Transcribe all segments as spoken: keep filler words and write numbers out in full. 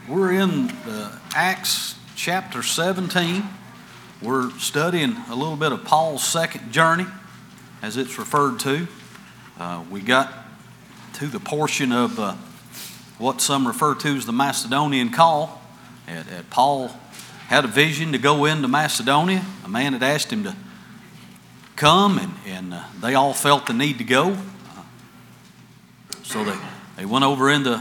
We're in uh, Acts chapter seventeen. We're studying a little bit of Paul's second journey, as it's referred to. Uh, we got to the portion of uh, what some refer to as the Macedonian call. And, and Paul had a vision to go into Macedonia. A man had asked him to come, and, and uh, they all felt the need to go. Uh, so they, they went over into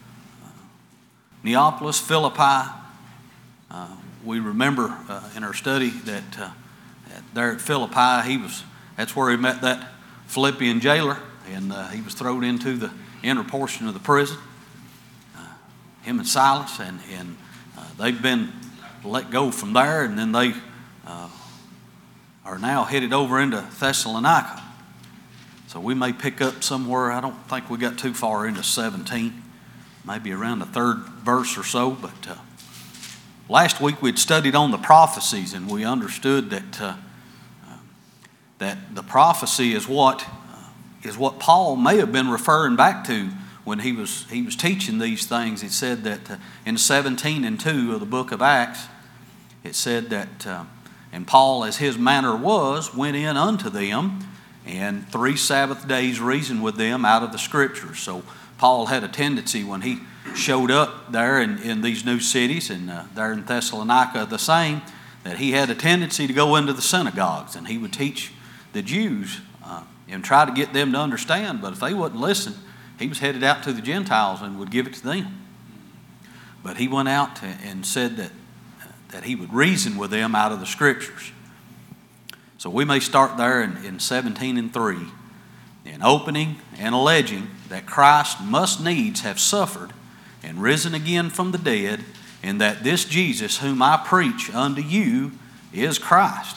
Neapolis, Philippi. Uh, we remember uh, in our study that uh, there at Philippi, he was that's where he met that Philippian jailer, and uh, he was thrown into the inner portion of the prison. Uh, him and Silas, and, and uh, they've been let go from there, and then they uh, are now headed over into Thessalonica. So we may pick up somewhere. I don't think we got too far into seventeen. Maybe around the third verse or so. But uh, last week we'd studied on the prophecies, and we understood that uh, uh, that the prophecy is what uh, is what Paul may have been referring back to when he was he was teaching these things. He said that uh, in seventeen and two of the book of Acts, it said that uh, and Paul, as his manner was, went in unto them, and three Sabbath days reasoned with them out of the Scriptures. So Paul had a tendency when he showed up there in, in these new cities, and uh, there in Thessalonica the same, that he had a tendency to go into the synagogues, and he would teach the Jews uh, and try to get them to understand. But if they wouldn't listen, he was headed out to the Gentiles and would give it to them. But he went out and said that, uh, that he would reason with them out of the Scriptures. So we may start there in, in seventeen and three. In opening and alleging that Christ must needs have suffered and risen again from the dead, and that this Jesus whom I preach unto you is Christ.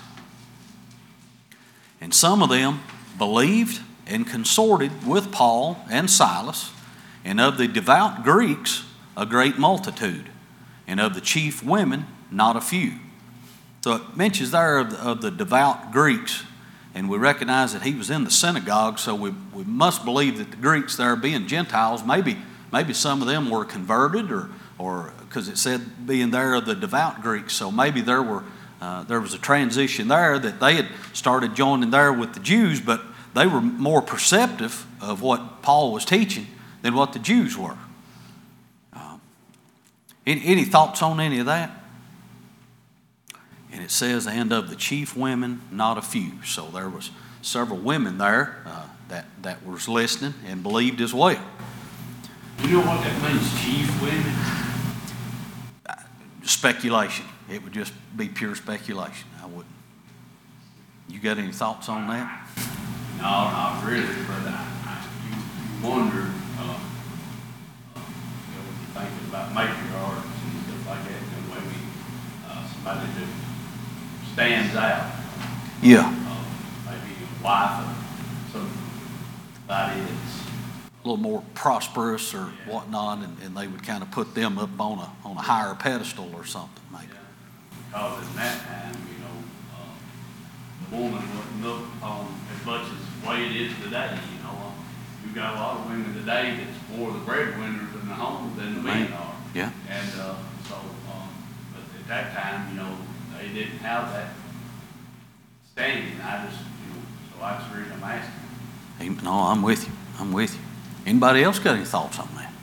And some of them believed and consorted with Paul and Silas, and of the devout Greeks a great multitude, and of the chief women not a few. So it mentions there of the, of the devout Greeks. And we recognize that he was in the synagogue, so we, we must believe that the Greeks there, being Gentiles, maybe maybe some of them were converted, or or because it said being there of the devout Greeks, so maybe there were uh, there was a transition there that they had started joining there with the Jews, but they were more perceptive of what Paul was teaching than what the Jews were. Um, any, any thoughts on any of that? And it says, and of the chief women, not a few. So there was several women there uh, that, that was listening and believed as well. You know what that means, chief women? Uh, speculation. It would just be pure speculation. I wouldn't. You got any thoughts on that? No, not really, but I, I, you, you wonder, uh, uh, you know, when you're thinking about matriarchs and stuff like that, you know, maybe uh, somebody that stands out. Yeah. Uh, maybe a wife of somebody that's A little more prosperous or yeah. whatnot, and, and they would kind of put them up on a on a higher pedestal or something, maybe. Yeah. Because in that time, you know, uh, the woman wasn't looked upon as much as the way it is today. You know, uh, you've got a lot of women today that's more the breadwinners in the home than the men are. Yeah. And uh, so, um, but at that time, you know, they didn't have that standing. I just, you know, so that's the reason I'm asking. No, I'm with you. I'm with you. Anybody else got any thoughts on that?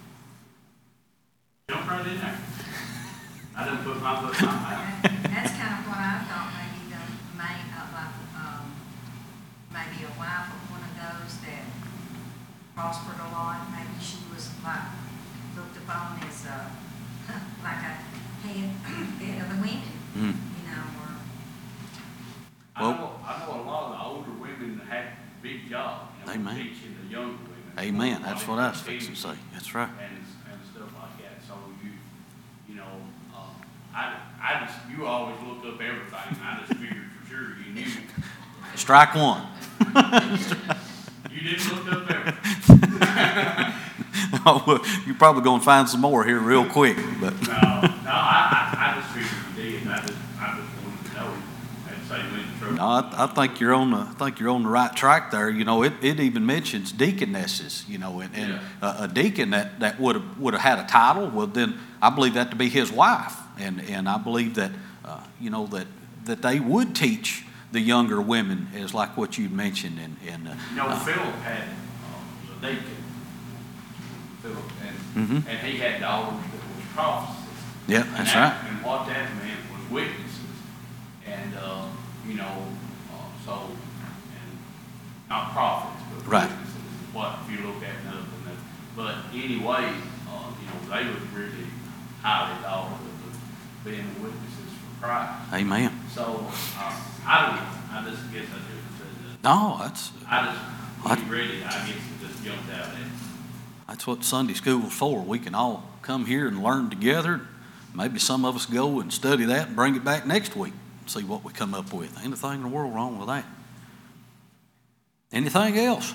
Jump right in there. I didn't put my foot in my mouth. That's kind of what I thought, maybe the main, uh, like, um, maybe a wife of one of those that prospered a lot. Maybe she was like looked upon as uh, like a head, head of the women. Mm. You know, or I know, I know a lot of the older women that had big jobs, you know, Amen. teaching the younger women. Amen. That's what I was fixing to say. That's right. And, and stuff like that. So you, you know, uh, I, I just, you always look up everything. I just figured for sure you knew. Strike one. You didn't look up everything. Oh, well, you're probably going to find some more here real quick. But No, no, I, I, I just figured you did. I just, I just wanted to know. I'd say when the truth. No, I, I think you're on the, I think you're on the right track there. You know, it, it even mentions deaconesses, you know, and, and Yeah. a, a deacon that, that would have, would have had a title, well, then I believe that to be his wife. And, and I believe that, uh, you know, that, that they would teach the younger women, as like what you mentioned. And, and uh, You know, uh, Philip had, uh, was a deacon. Philip, and, Mhm. and he had daughters that was prophecies. yeah, And that's that- right. And what that meant was witnesses. And, uh, you know, uh, so, and not prophets, but Right. witnesses. What, if you look at nothing, that, but anyway, uh, you know, they was really highly thought of being witnesses for Christ. Amen. So, uh, I don't know, I just guess I just said that. No, that's, I just, I- when you read it, I guess it just jumped out at me. that's what Sunday school's for. We can all come here and learn together. Maybe some of us go and study that and bring it back next week and see what we come up with. Anything in the world wrong with that? Anything else?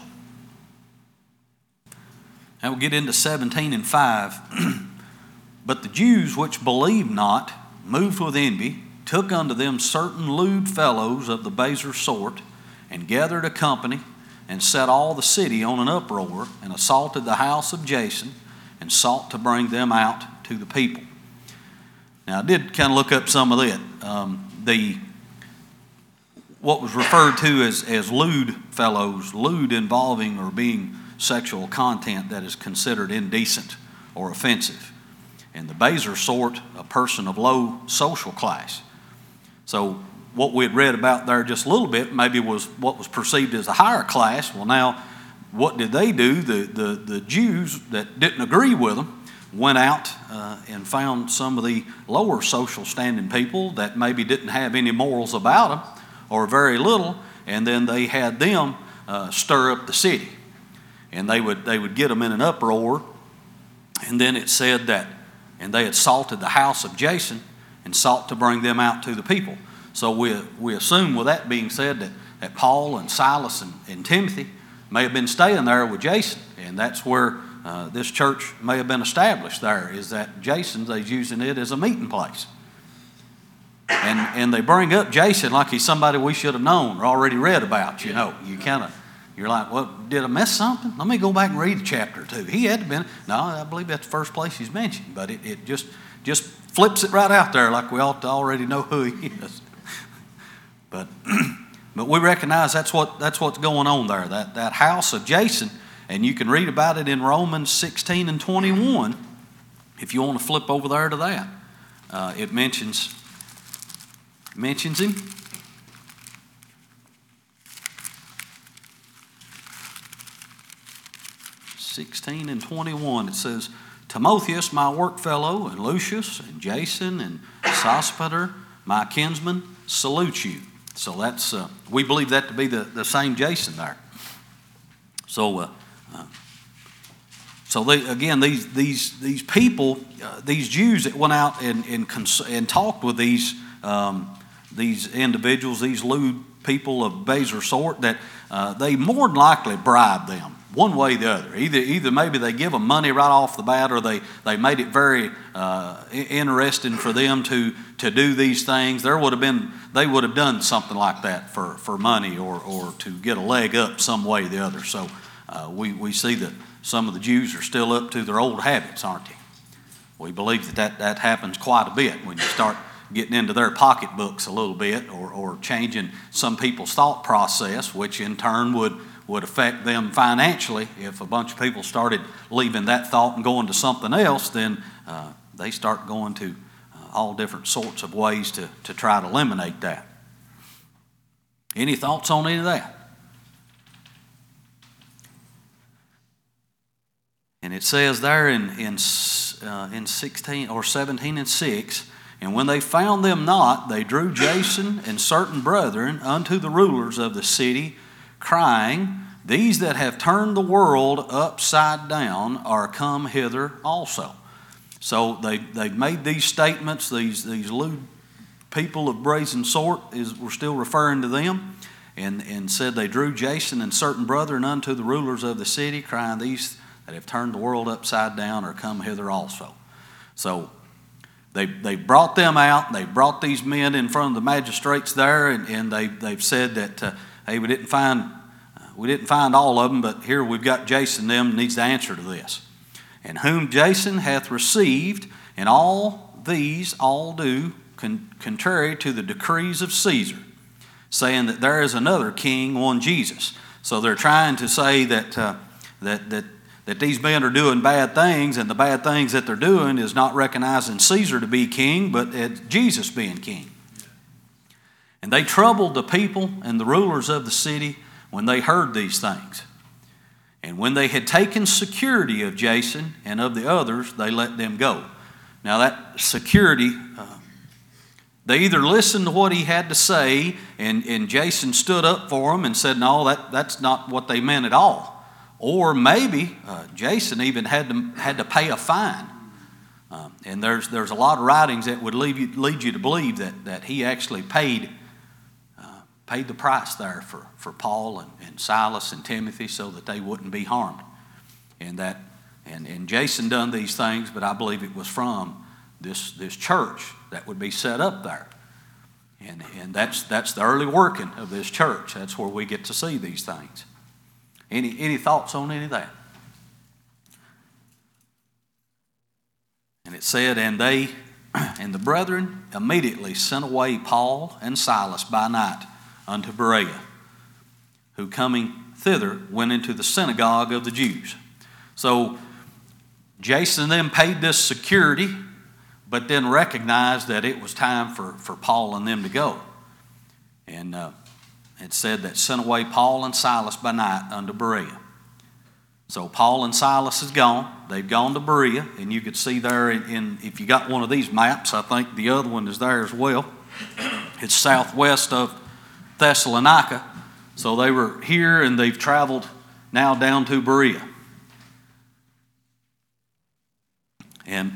Now we'll get into seventeen and five. But the Jews which believed not, moved with envy, took unto them certain lewd fellows of the baser sort, and gathered a company, and set all the city on an uproar, and assaulted the house of Jason, and sought to bring them out to the people. Now I did kind of look up some of that. Um, the what was referred to as, as lewd fellows, lewd involving or being sexual content that is considered indecent or offensive. And the baser sort, a person of low social class. So what we had read about there just a little bit maybe was what was perceived as a higher class. Well, now, what did they do? The, the, the Jews that didn't agree with them went out uh, and found some of the lower social standing people that maybe didn't have any morals about them or very little, and then they had them uh, stir up the city. And they would, they would get them in an uproar, and then it said that, and they had assaulted the house of Jason and sought to bring them out to the people. So we, we assume with that being said that, that Paul and Silas and, and Timothy may have been staying there with Jason, and that's where uh, this church may have been established there, is that Jason's, they're using it as a meeting place. And, and they bring up Jason like he's somebody we should have known or already read about, you know. You kind of, you're like, well, did I miss something? Let me go back and read a chapter or two. He had to been, no, I believe that's the first place he's mentioned, but it, it just, just flips it right out there like we ought to already know who he is. But, but we recognize that's what that's what's going on there. That that house of Jason, and you can read about it in Romans sixteen and twenty-one. If you want to flip over there to that, uh, it mentions mentions him. sixteen and twenty-one. It says, Timotheus, my workfellow, and Lucius, and Jason, and Sospater, my kinsman, salute you. So that's, uh, we believe that to be the, the same Jason there. So, uh, uh, so they, again, these these these people, uh, these Jews that went out and and, cons- and talked with these um, these individuals, these lewd people of baser sort, that uh, they more than likely bribed them one way or the other. Either either maybe they give them money right off the bat, or they they made it very uh, interesting for them to to do these things. There would have been they would have done something like that for, for money or or to get a leg up some way or the other. So uh, we we see that some of the Jews are still up to their old habits, aren't they? We believe that that, that happens quite a bit when you start getting into their pocketbooks a little bit, or or changing some people's thought process, which in turn would would affect them financially. If a bunch of people started leaving that thought and going to something else, then uh, they start going to uh, all different sorts of ways to, to try to eliminate that. Any thoughts on any of that? And it says there in, in, uh, in sixteen or seventeen and six, and when they found them not, they drew Jason and certain brethren unto the rulers of the city, crying, these that have turned the world upside down are come hither also. So they they made these statements. These these lewd people of brazen sort is we're still referring to them, and and said they drew Jason and certain brethren unto the rulers of the city, crying, these that have turned the world upside down are come hither also. So they they brought them out. They brought these men in front of the magistrates there, and, and they they've said that uh, hey, we didn't find uh, we didn't find all of them, but here we've got Jason. Them needs the answer to this, and whom Jason hath received, and all these all do con- contrary to the decrees of Caesar, saying that there is another king, one Jesus. So they're trying to say that uh, that that. that these men are doing bad things, and the bad things that they're doing is not recognizing Caesar to be king, but it's Jesus being king. And they troubled the people and the rulers of the city when they heard these things. And when they had taken security of Jason and of the others, they let them go. Now that security, uh, they either listened to what he had to say, and, and Jason stood up for them and said, no, that, that's not what they meant at all. Or maybe uh, Jason even had to had to pay a fine, um, and there's there's a lot of writings that would lead you lead you to believe that that he actually paid uh, paid the price there for, for Paul and, and Silas and Timothy so that they wouldn't be harmed, and that and, and Jason done these things, but I believe it was from this this church that would be set up there, and and that's that's the early working of this church. That's where we get to see these things. Any any thoughts on any of that? And it said, and they and the brethren immediately sent away Paul and Silas by night unto Berea, who coming thither went into the synagogue of the Jews. So Jason and them paid this security, but then recognized that it was time for, for Paul and them to go. And uh, it said that sent away Paul and Silas by night unto Berea. So Paul and Silas is gone. They've gone to Berea, and you could see there in, in if you got one of these maps, I think the other one is there as well. It's southwest of Thessalonica. So they were here, and they've traveled now down to Berea. And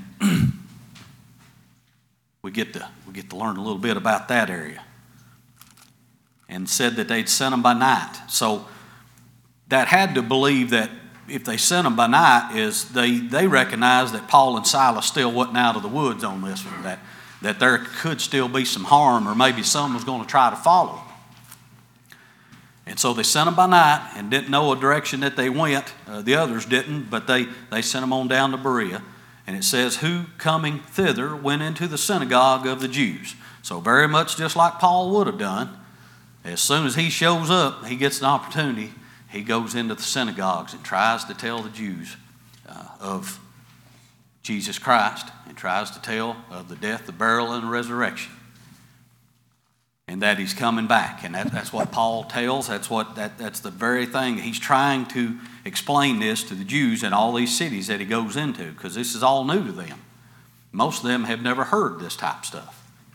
we get to we get to learn a little bit about that area. And said that they'd sent them by night. So that had to believe that if they sent them by night is they, they recognized that Paul and Silas still wasn't out of the woods on this one, that, that there could still be some harm, or maybe someone was going to try to follow them. And so they sent them by night and didn't know a direction that they went. Uh, the others didn't, but they, they sent them on down to Berea. And it says, who coming thither went into the synagogue of the Jews. So very much just like Paul would have done. As soon as he shows up, he gets an opportunity, he goes into the synagogues and tries to tell the Jews uh, of Jesus Christ, and tries to tell of the death, the burial, and the resurrection, and that he's coming back. And that, that's what Paul tells. That's what that, that's the very thing. He's trying to explain this to the Jews in all these cities that he goes into, because this is all new to them. Most of them have never heard this type of stuff.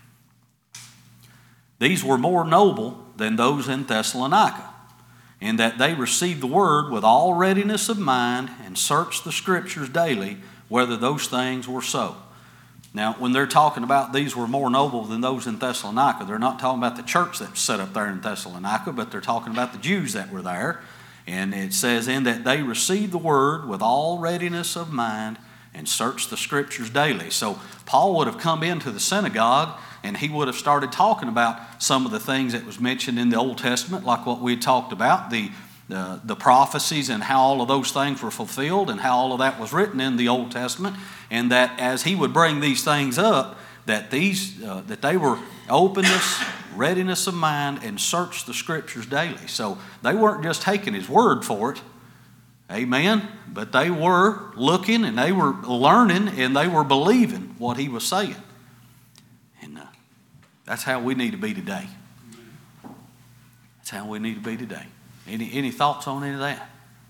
These were more noble than those in Thessalonica, in that they received the word with all readiness of mind and searched the scriptures daily whether those things were so. Now, when they're talking about these were more noble than those in Thessalonica, they're not talking about the church that was set up there in Thessalonica, but they're talking about the Jews that were there. And it says, in that they received the word with all readiness of mind and searched the scriptures daily. So Paul would have come into the synagogue and he would have started talking about some of the things that was mentioned in the Old Testament, like what we had talked about, the, the, the prophecies and how all of those things were fulfilled and how all of that was written in the Old Testament. And that as he would bring these things up, that these uh, that they were openness, readiness of mind, and searched the scriptures daily. So they weren't just taking his word for it, amen, but they were looking and they were learning and they were believing what he was saying. And uh, that's how we need to be today. That's how we need to be today. Any any thoughts on any of that?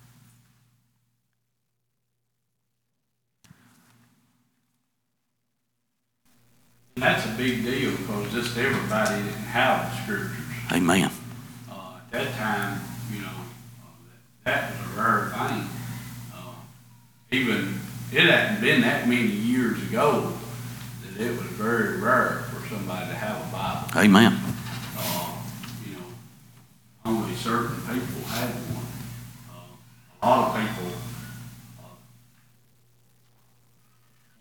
That's a big deal because just everybody didn't have the scriptures. Amen. Uh, at that time, you know, uh, that, that was a rare thing. Uh, even, it hadn't been that many years ago that it was very rare for somebody to have a Bible. Amen. Uh, you know, only certain people had one. Uh, a lot of people uh,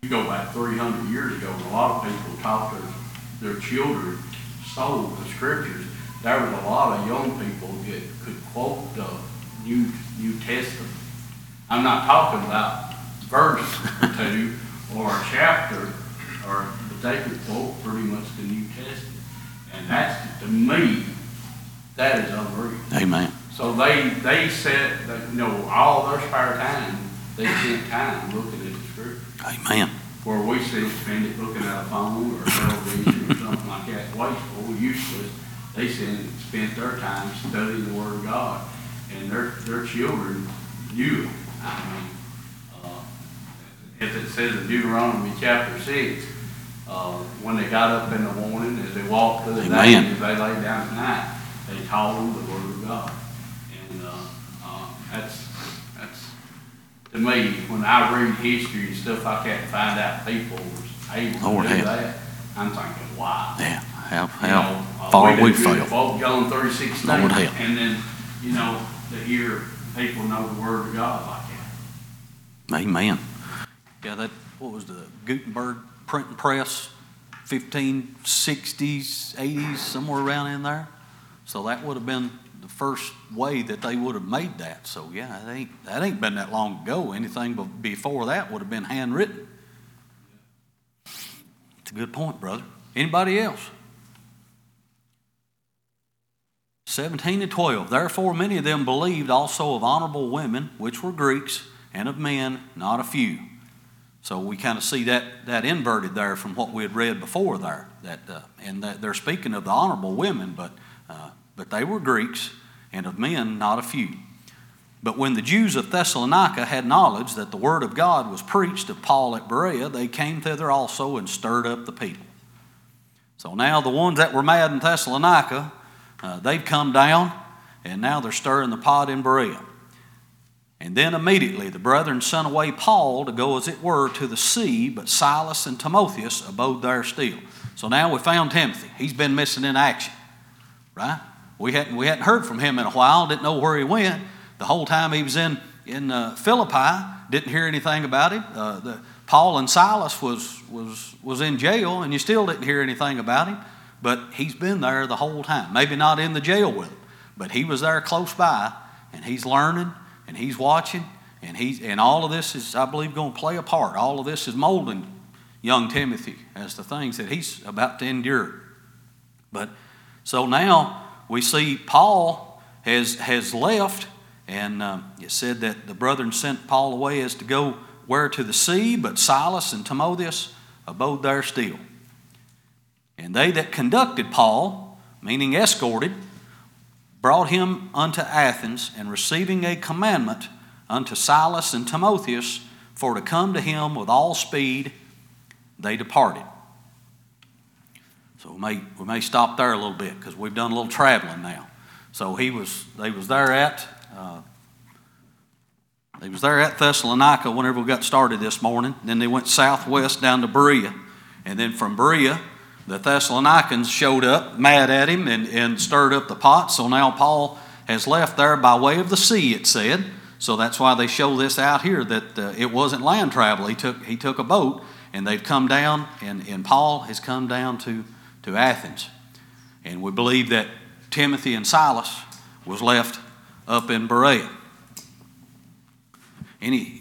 you go back three hundred years ago, and a lot of people taught their, their children so the scriptures. There was a lot of young people that could quote the New New Testament. I'm not talking about verse or two or a chapter, or but they could quote pretty much the New Testament, and that's, to me, that is unreal. Amen. So they they said that, you know, all their spare time they spent time looking at the scripture. Amen. Where we still spend it looking at a phone or a television or something like that, wasteful, useless. They spent spent their time studying the Word of God, and their their children knew it. I mean, uh, as it says in Deuteronomy chapter six, uh, when they got up in the morning, as they walked through the day, as they lay down at night, they taught them the Word of God. And uh, uh, that's that's to me, when I read history and stuff like that, and find out people was able Lord to do help. that, I'm thinking, wow. Yeah. How, You know, how uh, far we we've did good failed. folk John three sixteen, Lord help. and then, you know, to hear people know the Word of God like that. Amen. Yeah, that, what was the Gutenberg printing press, fifteen sixties, eighties, somewhere around in there? So that would have been the first way that they would have made that. So yeah, that ain't, that ain't been that long ago. Anything before that would have been handwritten. It's a good point, brother. Anybody else? seventeen and twelve. Therefore many of them believed also of honorable women, which were Greeks, and of men, not a few. So we kind of see that, that inverted there from what we had read before there. That, uh, and that they're speaking of the honorable women, but, uh, but they were Greeks, and of men, not a few. But when the Jews of Thessalonica had knowledge that the word of God was preached of Paul at Berea, they came thither also and stirred up the people. So now the ones that were mad in Thessalonica, uh, they've come down, and now they're stirring the pot in Berea. And then immediately the brethren sent away Paul to go, as it were, to the sea, but Silas and Timotheus abode there still. So now we found Timothy. He's been missing in action, right? We hadn't, we hadn't heard from him in a while, didn't know where he went. The whole time he was in, in uh, Philippi, didn't hear anything about him. Uh, the, Paul and Silas was, was, was in jail, and you still didn't hear anything about him. But he's been there the whole time. Maybe not in the jail with them, but he was there close by, and he's learning, and he's watching, and he's and all of this is, I believe, going to play a part. All of this is molding young Timothy as the things that he's about to endure. But so now we see Paul has has left, and um, it said that the brethren sent Paul away as to go where to the sea, but Silas and Timotheus abode there still. And they that conducted Paul, meaning escorted, brought him unto Athens, and receiving a commandment unto Silas and Timotheus for to come to him with all speed, they departed. So we may, we may stop there a little bit, because we've done a little traveling now. So he was, they was there at, uh, they was there at Thessalonica whenever we got started this morning. Then they went southwest down to Berea, and then from Berea, the Thessalonians showed up, mad at him, and, and stirred up the pot. So now Paul has left there by way of the sea, it said. So that's why they show this out here, that uh, it wasn't land travel. He took he took a boat, and they've come down, and, and Paul has come down to, to Athens. And we believe that Timothy and Silas was left up in Berea. Any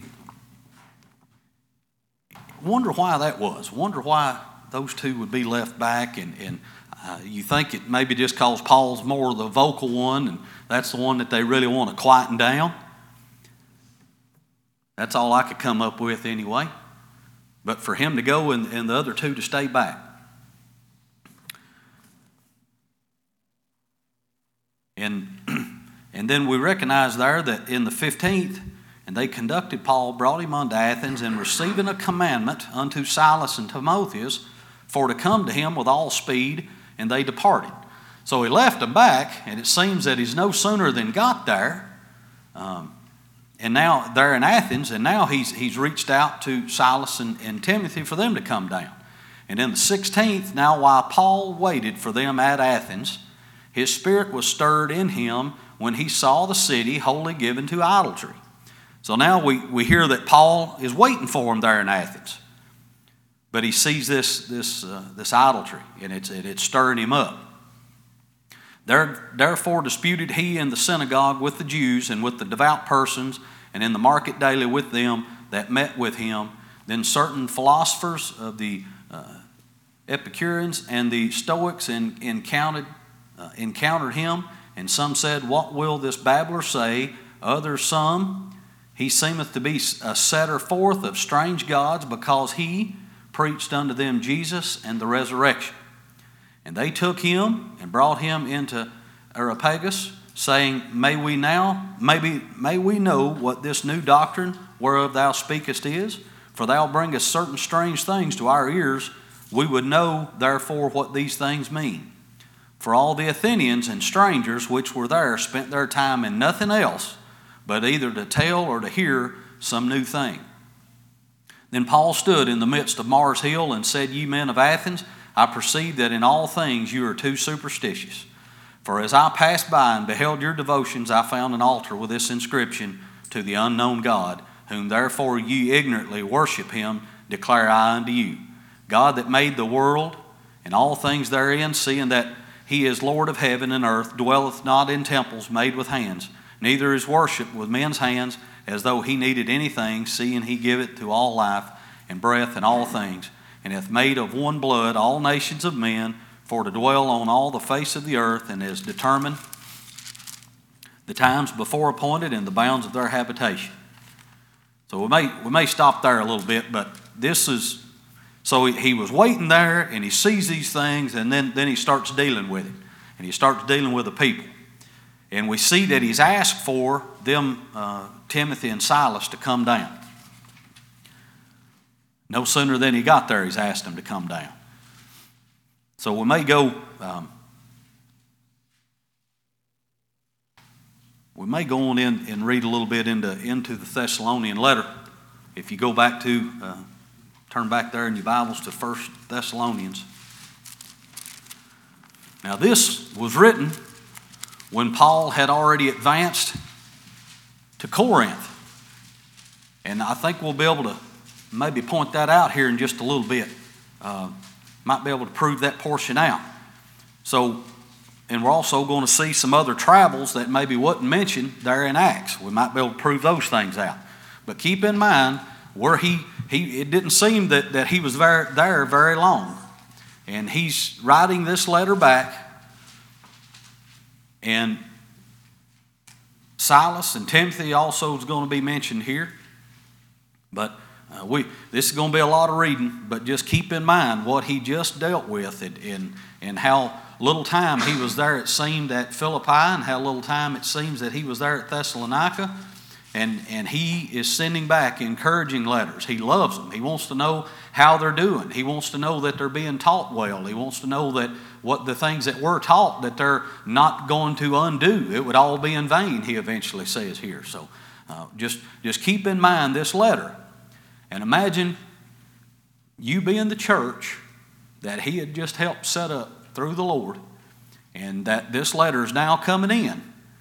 wonder why that was. Wonder why those two would be left back, and, and uh, you think it maybe just because Paul's more the vocal one, and that's the one that they really want to quieten down. That's all I could come up with anyway. But for him to go and, and the other two to stay back. And, and then we recognize there that in the fifteenth, and they conducted Paul, brought him unto Athens, and receiving a commandment unto Silas and Timotheus, for to come to him with all speed, and they departed. So he left them back, and it seems that he's no sooner than got there, um, and now they're in Athens, and now he's he's reached out to Silas and, and Timothy for them to come down. And in the sixteenth, now while Paul waited for them at Athens, his spirit was stirred in him when he saw the city wholly given to idolatry. So now we, we hear that Paul is waiting for them there in Athens. but he sees this, this, uh, this idolatry, and it's, it, it's stirring him up. There, therefore disputed he in the synagogue with the Jews and with the devout persons, and in the market daily with them that met with him. Then certain philosophers of the uh, Epicureans and the Stoics in, encountered, uh, encountered him, and some said, What will this babbler say? Others some, He seemeth to be a setter forth of strange gods, because he preached unto them Jesus and the resurrection. And they took him and brought him into Areopagus, saying, May we now, maybe, may we know what this new doctrine whereof thou speakest is? For thou bringest certain strange things to our ears. We would know therefore what these things mean. For all the Athenians and strangers which were there spent their time in nothing else, but either to tell or to hear some new thing. Then Paul stood in the midst of Mars Hill and said, Ye men of Athens, I perceive that in all things you are too superstitious. For as I passed by and beheld your devotions, I found an altar with this inscription, To the unknown God, whom therefore ye ignorantly worship him, declare I unto you. God that made the world and all things therein, seeing that he is Lord of heaven and earth, dwelleth not in temples made with hands, neither is worshipped with men's hands, as though he needed anything, seeing he giveth to all life and breath and all things, and hath made of one blood all nations of men, for to dwell on all the face of the earth, and has determined the times before appointed and the bounds of their habitation. So we may we may stop there a little bit, but this is, so he, he was waiting there, and he sees these things, and then, then he starts dealing with it, and he starts dealing with the people. And we see that he's asked for them, uh, Timothy and Silas, to come down. No sooner than he got there, he's asked them to come down. So we may go, um, we may go on in and read a little bit into, into the Thessalonian letter. If you go back to, uh, turn back there in your Bibles to First Thessalonians. Now this was written when Paul had already advanced to Corinth. And I think we'll be able to maybe point that out here in just a little bit. Uh, might be able to prove that portion out. So, and we're also going to see some other travels that maybe wasn't mentioned there in Acts. We might be able to prove those things out. But keep in mind, where he, he it didn't seem that, that he was there, there very long. And he's writing this letter back. And Silas and Timothy also is going to be mentioned here. But uh, we this is going to be a lot of reading, but just keep in mind what he just dealt with, and, and, and how little time he was there, it seemed, at Philippi, and how little time it seems that he was there at Thessalonica. And, and he is sending back encouraging letters. He loves them. He wants to know how they're doing. He wants to know that they're being taught well. He wants to know that what the things that were taught, that they're not going to undo. It would all be in vain, he eventually says here. So uh, just, just keep in mind this letter. And imagine you being the church that he had just helped set up through the Lord, and that this letter is now coming in.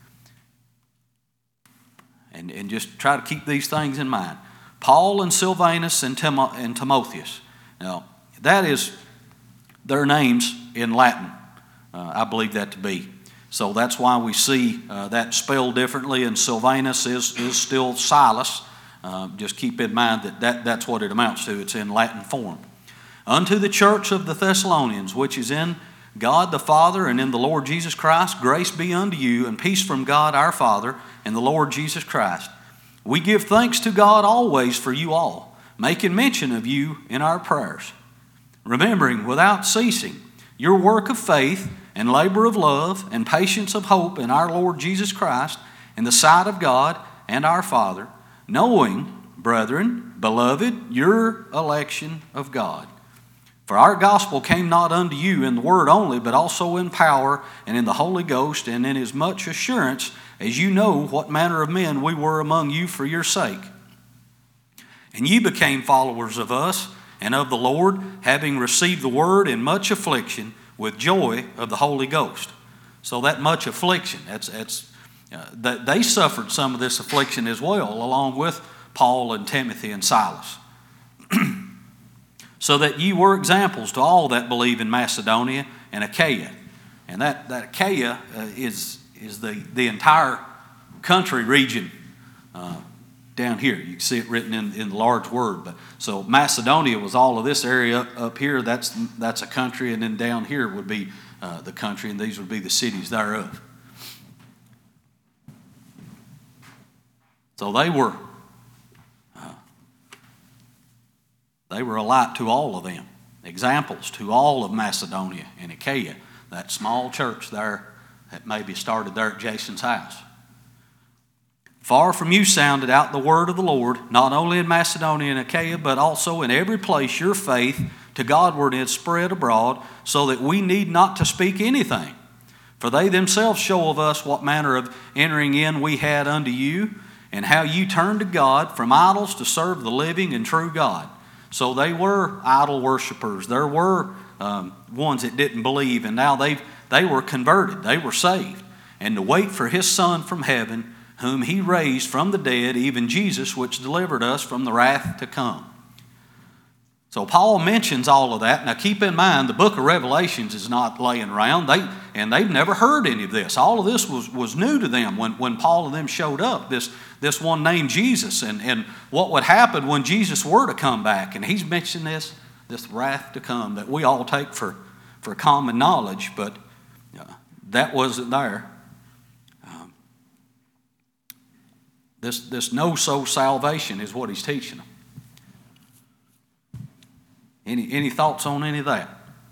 And, and just try to keep these things in mind. Paul and Silvanus and, Tim, and Timotheus. Now, that is their names in Latin. Uh, I believe that to be. So that's why we see uh, that spelled differently, and Silvanus is, is still Silas. Uh, just keep in mind that, that that's what it amounts to. It's in Latin form. Unto the church of the Thessalonians, which is in God the Father and in the Lord Jesus Christ, grace be unto you, and peace from God our Father and the Lord Jesus Christ. We give thanks to God always for you all, making mention of you in our prayers, remembering without ceasing your work of faith and labor of love and patience of hope in our Lord Jesus Christ in the sight of God and our Father, knowing, brethren, beloved, your election of God. For our gospel came not unto you in the word only, but also in power and in the Holy Ghost, and in as much assurance as you know what manner of men we were among you for your sake. And ye became followers of us and of the Lord, having received the word in much affliction with joy of the Holy Ghost. So that much affliction, that's, that's, uh, that they suffered some of this affliction as well, along with Paul and Timothy and Silas. so that ye were examples to all that believe in Macedonia and Achaia. And that, that Achaia uh, is, is the, the entire country region uh, down here. You can see it written in, in the large word. But so Macedonia was all of this area up, up here. That's, that's a country. And then down here would be uh, the country, and these would be the cities thereof. So they were uh, they were a light to all of them, examples to all of Macedonia and Achaia, that small church there that maybe started there at Jason's house. Far from you sounded out the word of the Lord, not only in Macedonia and Achaia, but also in every place your faith to Godward is spread abroad, so that we need not to speak anything. For they themselves show of us what manner of entering in we had unto you, and how you turned to God from idols to serve the living and true God. So they were idol worshipers. There were um, ones that didn't believe, and now they they were converted. They were saved. And to wait for his Son from heaven, whom he raised from the dead, even Jesus, which delivered us from the wrath to come. So Paul mentions all of that. Now keep in mind, the book of Revelations is not laying around. They, and they've never heard any of this. All of this was, was new to them when, when Paul and them showed up, this, this one named Jesus, and, and what would happen when Jesus were to come back. And he's mentioned this, this wrath to come that we all take for, for common knowledge, but uh, that wasn't there. Um, this, this no-so salvation is what he's teaching them. Any, any thoughts on any of that?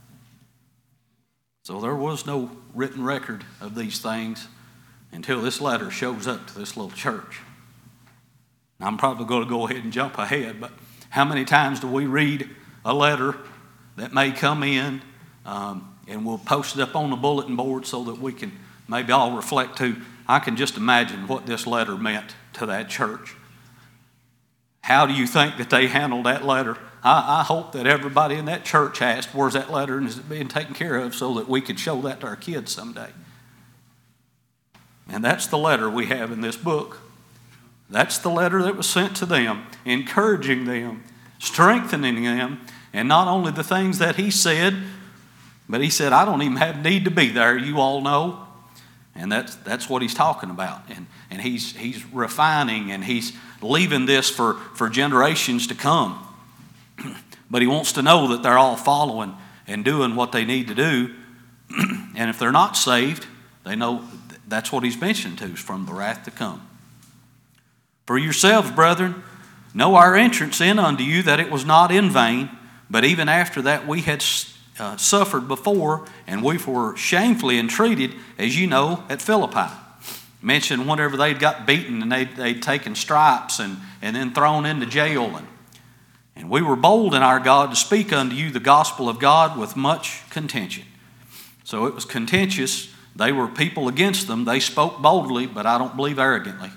So there was no written record of these things until this letter shows up to this little church. Now, I'm probably going to go ahead and jump ahead, but how many times do we read a letter that may come in um, and we'll post it up on the bulletin board so that we can maybe all reflect to? I can just imagine what this letter meant to that church. How do you think that they handled that letter? I, I hope that everybody in that church asked, where's that letter and is it being taken care of, so that we could show that to our kids someday. And that's the letter we have in this book. That's the letter that was sent to them, encouraging them, strengthening them, and not only the things that he said, but he said, I don't even have need to be there, you all know. And that's that's what he's talking about. And and he's he's refining, and he's leaving this for, for generations to come. But he wants to know that they're all following and doing what they need to do. And if they're not saved, they know that's what he's mentioned to, is from the wrath to come. For yourselves, brethren, know our entrance in unto you, that it was not in vain, but even after that we had uh, suffered before, and we were shamefully entreated, as you know, at Philippi. Mentioned whenever they'd got beaten and they'd, they'd taken stripes and, and then thrown into jail. And, and we were bold in our God to speak unto you the gospel of God with much contention. So it was contentious. They were people against them. They spoke boldly, but I don't believe arrogantly.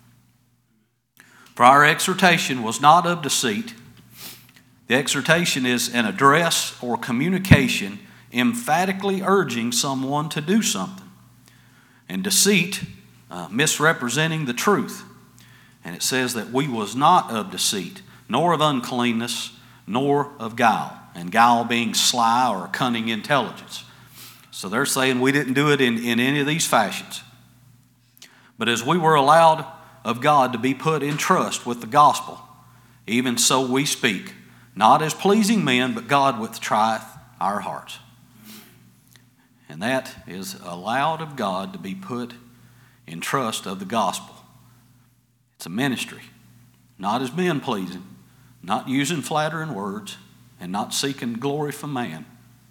For our exhortation was not of deceit. The exhortation is an address or communication emphatically urging someone to do something. And deceit, uh, misrepresenting the truth. And it says that we was not of deceit, nor of uncleanness, nor of guile. And guile being sly or cunning intelligence. So they're saying we didn't do it in, in any of these fashions. But as we were allowed of God to be put in trust with the gospel, even so we speak, not as pleasing men, but God which trieth our hearts. And that is allowed of God to be put in trust of the gospel. It's a ministry, not as men pleasing, not using flattering words, and not seeking glory from man.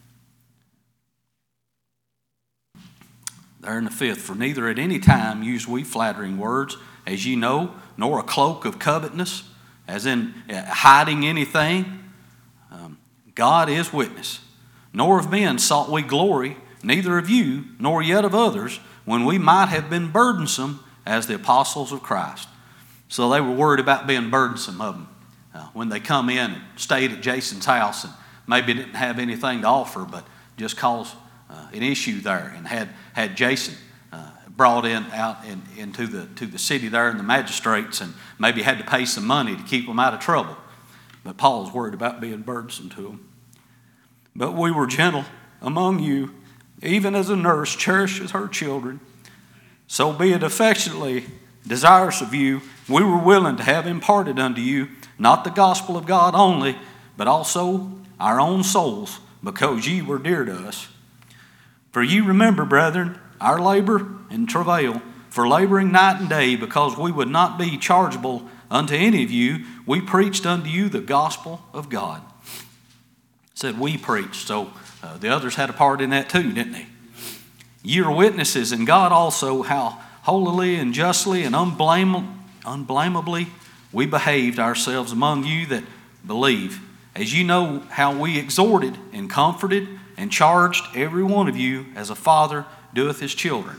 There in the fifth, for neither at any time use we flattering words, as ye know, nor a cloak of covetousness, as in hiding anything. Um, God is witness. Nor of men sought we glory, neither of you, nor yet of others, when we might have been burdensome as the apostles of Christ. So they were worried about being burdensome of them. Uh, when they come in and stayed at Jason's house and maybe didn't have anything to offer, but just caused uh, an issue there, and had, had Jason uh, brought in out in, into the, to the city there, and the magistrates, and maybe had to pay some money to keep them out of trouble. But Paul's worried about being burdensome to them. But we were gentle among you, even as a nurse cherishes her children. So be it affectionately desirous of you, we were willing to have imparted unto you, not the gospel of God only, but also our own souls, because ye were dear to us. For ye remember, brethren, our labor and travail, for laboring night and day, because we would not be chargeable unto any of you, we preached unto you the gospel of God. It said we preached, so uh, the others had a part in that too, didn't they? Ye are witnesses, and God also, how holily and justly and unblame, unblameably we behaved ourselves among you that believe, as you know how we exhorted and comforted and charged every one of you as a father doeth his children.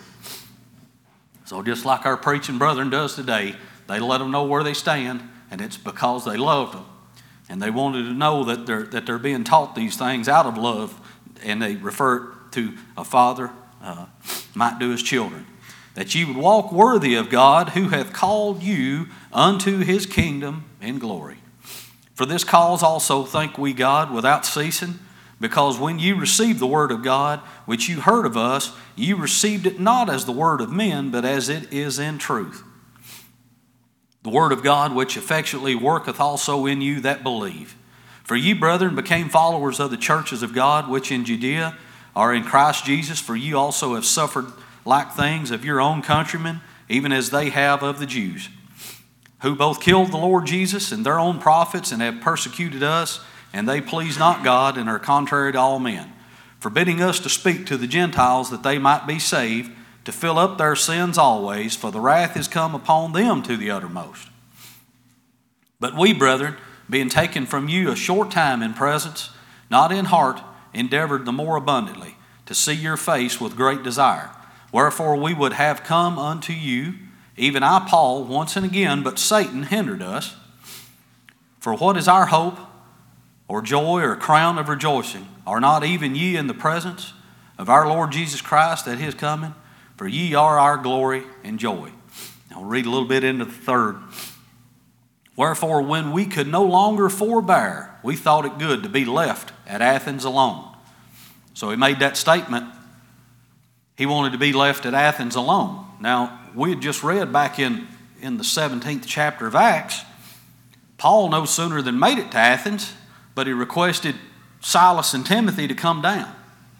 So just like our preaching brethren does today, they let them know where they stand, and it's because they loved them. And they wanted to know that they're, that they're being taught these things out of love, and they refer to a father uh, might do his children. That ye would walk worthy of God, who hath called you unto his kingdom and glory. For this cause also thank we God without ceasing, because when you received the word of God, which you heard of us, you received it not as the word of men, but as it is in truth. The word of God, which effectually worketh also in you that believe. For ye, brethren, became followers of the churches of God, which in Judea are in Christ Jesus. For ye also have suffered like things of your own countrymen, even as they have of the Jews, who both killed the Lord Jesus and their own prophets, and have persecuted us, and they please not God, and are contrary to all men, forbidding us to speak to the Gentiles that they might be saved, to fill up their sins always, for the wrath is come upon them to the uttermost. But we, brethren, being taken from you a short time in presence, not in heart, endeavored the more abundantly to see your face with great desire. Wherefore we would have come unto you, even I, Paul, once and again, but Satan hindered us. For what is our hope, or joy, or crown of rejoicing? Are not even ye in the presence of our Lord Jesus Christ at his coming? For ye are our glory and joy. Now we'll read a little bit into the third. Wherefore, when we could no longer forbear, we thought it good to be left at Athens alone. So he made that statement. He wanted to be left at Athens alone. Now, we had just read back in, in the seventeenth chapter of Acts, Paul no sooner than made it to Athens, but he requested Silas and Timothy to come down.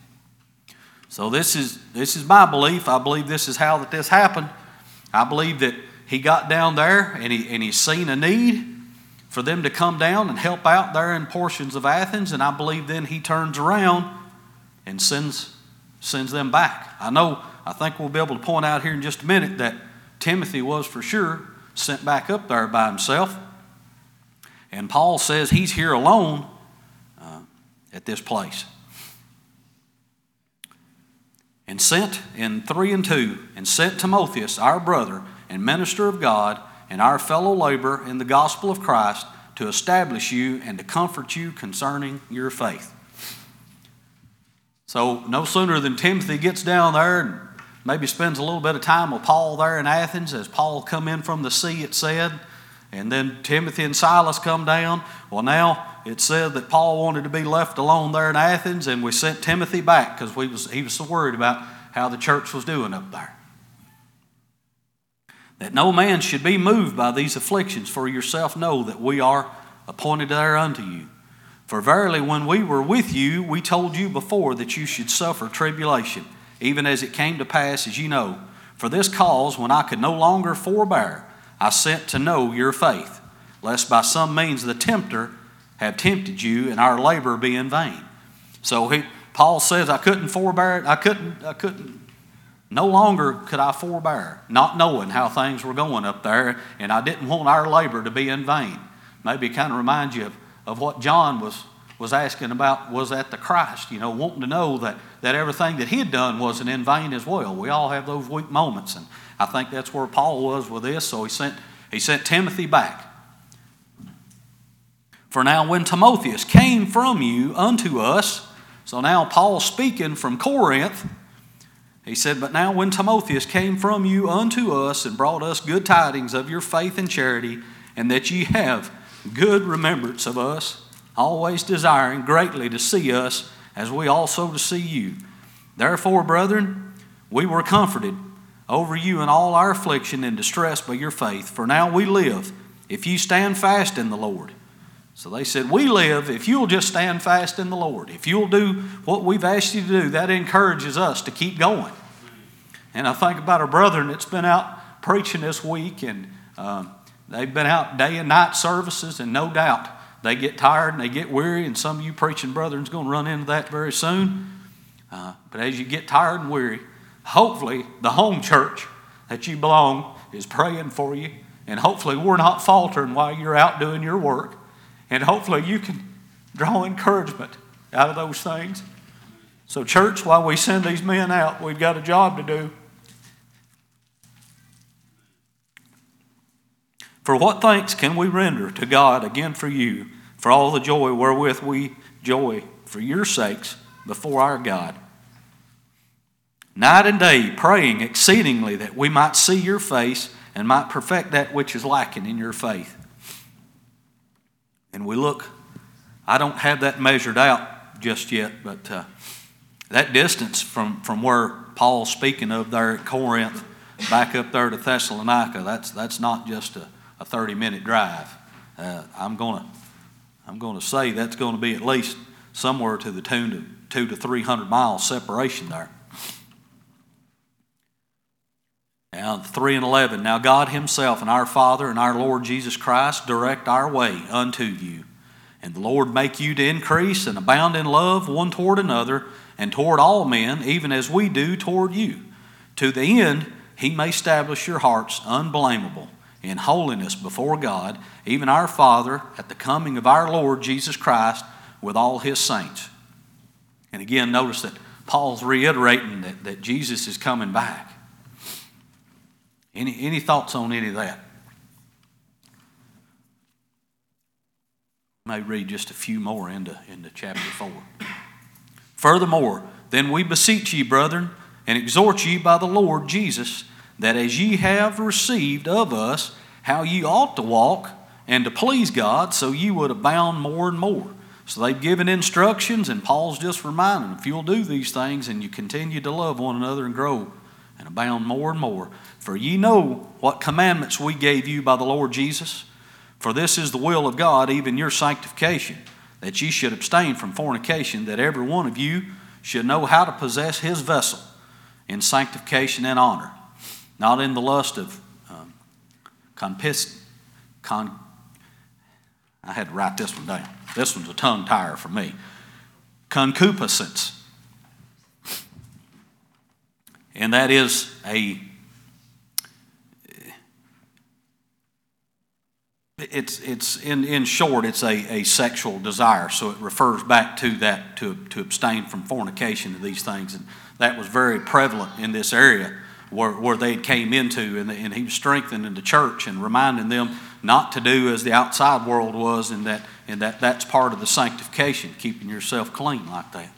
So this is, this is my belief. I believe this is how that this happened. I believe that he got down there and he, and he's seen a need for them to come down and help out there in portions of Athens, and I believe then he turns around and sends sends them back. I know, I think we'll be able to point out here in just a minute that Timothy was for sure sent back up there by himself. And Paul says he's here alone uh, at this place. And sent in three and two, and sent Timotheus, our brother and minister of God, and our fellow laborer in the gospel of Christ, to establish you and to comfort you concerning your faith. So no sooner than Timothy gets down there and maybe spends a little bit of time with Paul there in Athens, as Paul come in from the sea, it said, and then Timothy and Silas come down. Well, now it said that Paul wanted to be left alone there in Athens, and we sent Timothy back because we was, he was so worried about how the church was doing up there. That no man should be moved by these afflictions, for yourself know that we are appointed thereunto you. For verily, when we were with you, we told you before that you should suffer tribulation, even as it came to pass, as you know. For this cause, when I could no longer forbear, I sent to know your faith, lest by some means the tempter have tempted you, and our labor be in vain. So he, Paul says, I couldn't forbear it. I couldn't, I couldn't, no longer could I forbear, not knowing how things were going up there, and I didn't want our labor to be in vain. Maybe it kind of reminds you of of what John was, was asking about, was at the Christ, you know, wanting to know that, that everything that he had done wasn't in vain as well. We all have those weak moments, and I think that's where Paul was with this, so he sent, he sent Timothy back. For now when Timotheus came from you unto us, so now Paul's speaking from Corinth, he said, but now when Timotheus came from you unto us and brought us good tidings of your faith and charity, and that ye have good remembrance of us, always desiring greatly to see us, as we also to see you. Therefore, brethren, we were comforted over you in all our affliction and distress by your faith. For now we live, if you stand fast in the Lord. So they said, we live if you'll just stand fast in the Lord. If you'll do what we've asked you to do, that encourages us to keep going. And I think about our brethren that's been out preaching this week, and um, they've been out day and night services, and no doubt they get tired and they get weary, and some of you preaching brethren's going to run into that very soon. Uh, but as you get tired and weary, hopefully the home church that you belong is praying for you, and hopefully we're not faltering while you're out doing your work. And hopefully you can draw encouragement out of those things. So church, while we send these men out, we've got a job to do. For what thanks can we render to God again for you, for all the joy wherewith we joy for your sakes before our God? Night and day praying exceedingly that we might see your face and might perfect that which is lacking in your faith. And we look, I don't have that measured out just yet, but uh, that distance from, from where Paul's speaking of there at Corinth, back up there to Thessalonica, that's that's not just a, a thirty-minute drive. Uh, I'm gonna I'm gonna say that's going to be at least somewhere to the tune to two to three hundred miles separation there. Now, three and eleven. Now God himself and our Father and our Lord Jesus Christ direct our way unto you. And the Lord make you to increase and abound in love one toward another and toward all men, even as we do toward you. To the end he may establish your hearts unblameable in holiness before God, even our Father, at the coming of our Lord Jesus Christ with all his saints. And again, notice that Paul's reiterating that, that Jesus is coming back. Any, any thoughts on any of that? I may read just a few more into, into chapter four. Furthermore, then we beseech ye, brethren, and exhort ye by the Lord Jesus, that as ye have received of us how ye ought to walk and to please God, so ye would abound more and more. So they've given instructions, and Paul's just reminding them, if you'll do these things and you continue to love one another and grow and abound more and more. For ye know what commandments we gave you by the Lord Jesus. For this is the will of God, even your sanctification, that ye should abstain from fornication, that every one of you should know how to possess his vessel in sanctification and honor, not in the lust of um, conpis, con, I had to write this one down. This one's a tongue tire for me. Concupiscence. And that is a, it's it's in, in short, it's a, a sexual desire. So it refers back to that, to, to abstain from fornication and these things. And that was very prevalent in this area where, where they came into, and, and he was strengthening the church and reminding them not to do as the outside world was, and that, and that that's part of the sanctification, keeping yourself clean like that.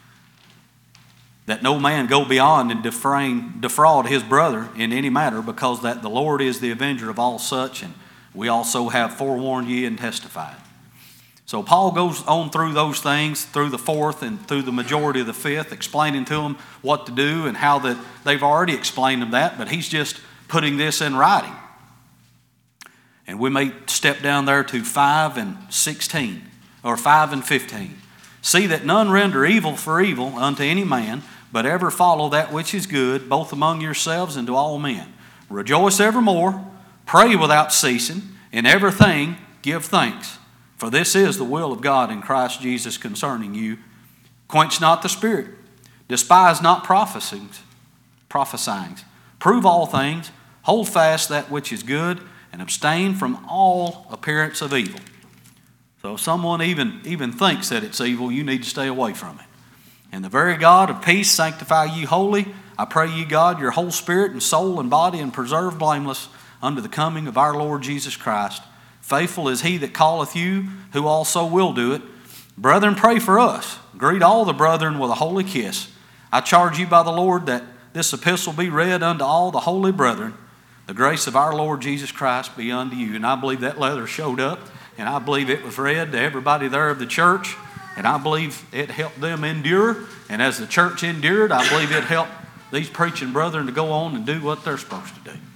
That no man go beyond and defraud, defraud his brother in any matter, because that the Lord is the avenger of all such, and we also have forewarned ye and testified. So Paul goes on through those things, through the fourth and through the majority of the fifth, explaining to them what to do and how that they've already explained them that, but he's just putting this in writing. And we may step down there to five and sixteen, or five and fifteen. See that none render evil for evil unto any man, but ever follow that which is good, both among yourselves and to all men. Rejoice evermore, pray without ceasing, in everything give thanks. For this is the will of God in Christ Jesus concerning you. Quench not the spirit, despise not prophesying, prophesying. Prove all things, hold fast that which is good, and abstain from all appearance of evil. So if someone even, even thinks that it's evil, you need to stay away from it. And the very God of peace sanctify ye wholly. I pray ye, God, your whole spirit and soul and body, and preserve blameless unto the coming of our Lord Jesus Christ. Faithful is he that calleth you, who also will do it. Brethren, pray for us. Greet all the brethren with a holy kiss. I charge you by the Lord that this epistle be read unto all the holy brethren. The grace of our Lord Jesus Christ be unto you. And I believe that letter showed up and I believe it was read to everybody there of the church, and I believe it helped them endure. And as the church endured, I believe it helped these preaching brethren to go on and do what they're supposed to do.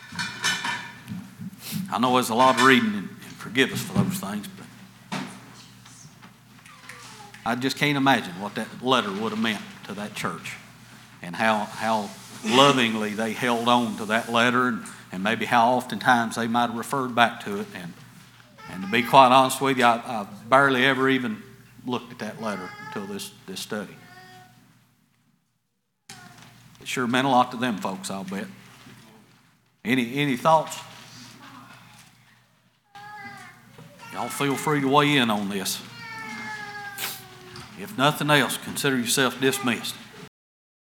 I know there's a lot of reading, and, and forgive us for those things, but I just can't imagine what that letter would have meant to that church, and how how lovingly they held on to that letter, and, and maybe how oftentimes they might have referred back to it. And and to be quite honest with you, I, I barely ever even looked at that letter until this, this study. It sure meant a lot to them folks, I'll bet. Any any thoughts? Y'all feel free to weigh in on this. If nothing else, consider yourself dismissed.